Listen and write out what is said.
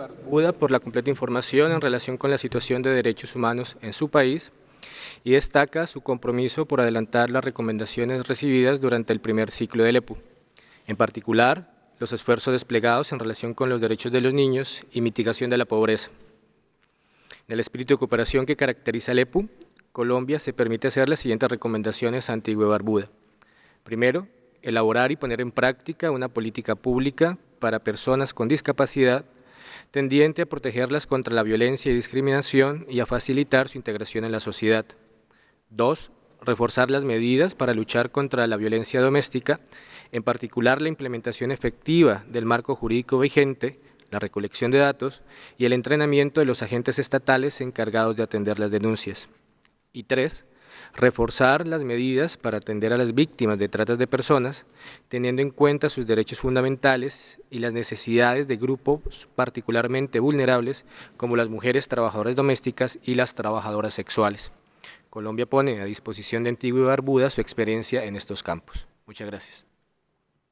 Barbuda por la completa información en relación con la situación de derechos humanos en su país y destaca su compromiso por adelantar las recomendaciones recibidas durante el primer ciclo del EPU, en particular los esfuerzos desplegados en relación con los derechos de los niños y mitigación de la pobreza. En el espíritu de cooperación que caracteriza el EPU, Colombia se permite hacer las siguientes recomendaciones a Antigua y Barbuda. Primero, elaborar y poner en práctica una política pública para personas con discapacidad tendiente a protegerlas contra la violencia y discriminación y a facilitar su integración en la sociedad. 2. Reforzar las medidas para luchar contra la violencia doméstica, en particular la implementación efectiva del marco jurídico vigente, la recolección de datos y el entrenamiento de los agentes estatales encargados de atender las denuncias. Y 3. Reforzar las medidas para atender a las víctimas de tratas de personas, teniendo en cuenta sus derechos fundamentales y las necesidades de grupos particularmente vulnerables como las mujeres trabajadoras domésticas y las trabajadoras sexuales. Colombia pone a disposición de Antigua y Barbuda su experiencia en estos campos. Muchas gracias.